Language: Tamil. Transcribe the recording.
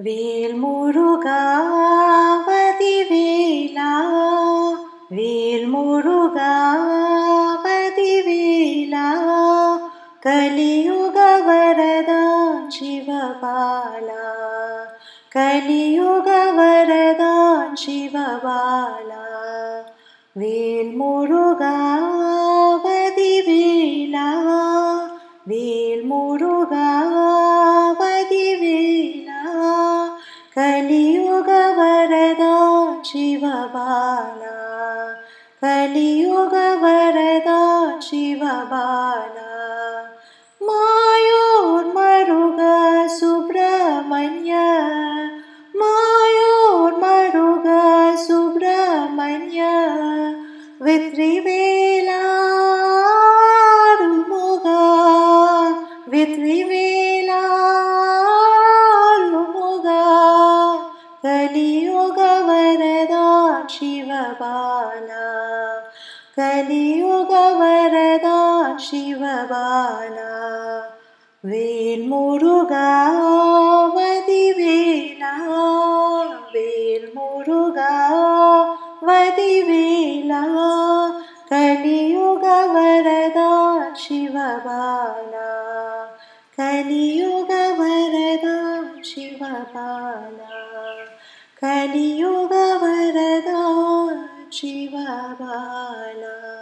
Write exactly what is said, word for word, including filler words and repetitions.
வேல் முருகா வதிவேலா வேல் முருகா வதிவேலா கலியுக வரதா சிவபாலா கலியுக வரதா சிவபாலா வேல் முருகா வதிவேலா வேல் முருகா வதிவேலா கலியுக வரதா சிவபாலா கலியுக வரதா சிவபாலா மாயோர் மருக சுப்பிரமணிய மாயோர் மருக சுப்பிரமணிய வெற்றிவேலா அருள்முகா வெற்றிவேலா அருள்முகா கலியுக வரதா சிவபாலா கலியுக வரதா சிவபாலா வேல் முருகா வதிவேலா வேல் முருகா வதிவேலா கலியுக வரதா சிவபாலா கலியுக வரதா சிவபாலா கலியுக வரதா சிவபாலா